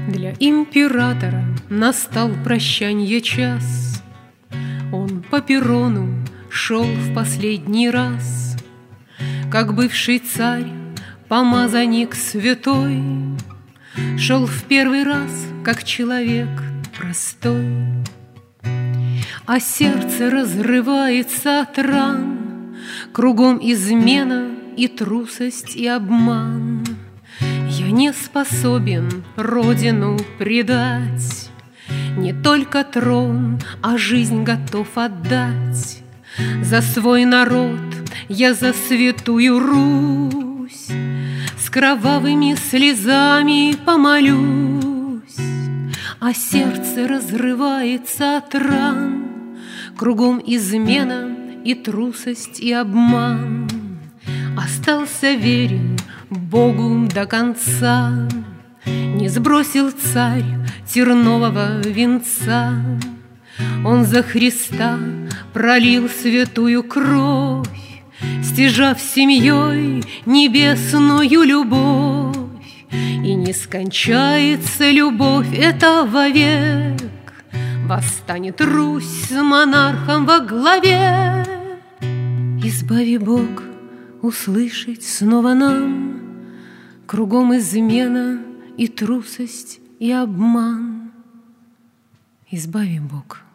Для императора настал прощанье час. Он по перрону шел в последний раз, как бывший царь, помазанник святой. Шел в первый раз, как человек простой. А сердце разрывается от ран, кругом измена и трусость и обман. Я не способен родину предать, не только трон, а жизнь готов отдать. За свой народ я за святую Русь с кровавыми слезами помолюсь. А сердце разрывается от ран, кругом измена и трусость и обман. Остался верен Богу до конца, не сбросил царь тернового венца. Он за Христа пролил святую кровь, стяжав семьей небесную любовь. И не скончается любовь эта вовек, восстанет Русь с монархом во главе. Избави, Бог, услышать снова нам, кругом измена и трусость и обман. Избави, Бог.